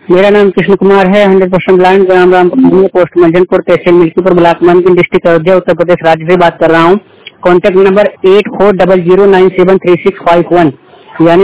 मेरा नाम कृष्ण कुमार है। 100% ब्लाइंड, ग्राम रामपुर, पोस्ट मंजनपुर, तहसील मिल्कीपुर, ब्लॉक मंडल, डिस्ट्रिक्ट अयोध्या, उत्तर प्रदेश राज्य से बात कर रहा हूँ। कॉन्टैक्ट नंबर 8400973651 यानी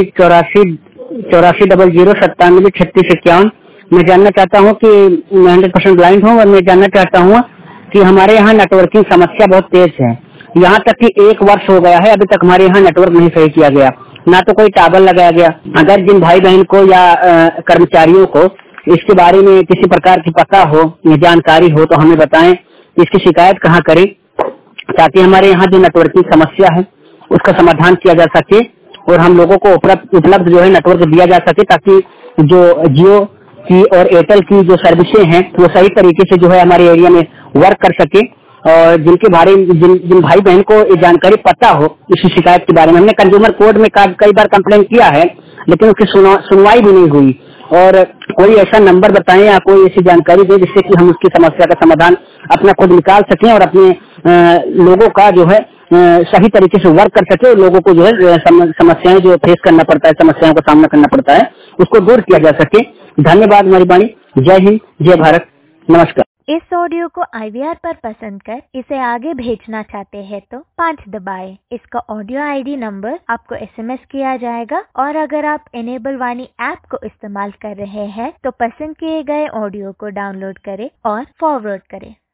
8400973651। मैं जानना चाहता हूँ कि मैं 100% ब्लाइंड हूँ और मैं जानना चाहता हूँ कि हमारे यहाँ नेटवर्किंग समस्या बहुत तेज है। यहाँ तक कि 1 वर्ष हो गया है, अभी तक हमारे यहाँ नेटवर्क नहीं सही किया गया, ना तो कोई टावर लगाया गया। अगर जिन भाई बहन को या कर्मचारियों को इसके बारे में किसी प्रकार की पता हो, जानकारी हो तो हमें बताएं। इसकी शिकायत कहाँ करें ताकि हमारे यहाँ जो नेटवर्किंग समस्या है उसका समाधान किया जा सके और हम लोगों को उपलब्ध जो है नेटवर्क दिया जा सके, ताकि जो जियो की और एयरटेल की जो सर्विसें हैं वो सही तरीके से जो है हमारे एरिया में वर्क कर सके। और जिनके बारे में जिन भाई बहन को ये जानकारी पता हो इस शिकायत के बारे में, हमने कंज्यूमर कोर्ट में कई बार कंप्लेन किया है लेकिन उसकी सुनवाई भी नहीं हुई। और कोई ऐसा नंबर बताएं या कोई ऐसी जानकारी दे जिससे कि हम उसकी समस्या का समाधान अपना खुद निकाल सकें और अपने लोगों का जो है सही तरीके से वर्क कर सके। लोगों को जो है समस्याएं जो फेस करना पड़ता है, समस्याओं का सामना करना पड़ता है, उसको दूर किया जा सके। धन्यवाद मेहरबानी। जय हिंद, जय भारत, नमस्कार। इस ऑडियो को IVR पर पसंद कर इसे आगे भेजना चाहते हैं तो 5 दबाएं। इसका ऑडियो ID नंबर आपको SMS किया जाएगा और अगर आप इनेबल वाणी ऐप को इस्तेमाल कर रहे हैं तो पसंद किए गए ऑडियो को डाउनलोड करें और फॉरवर्ड करें।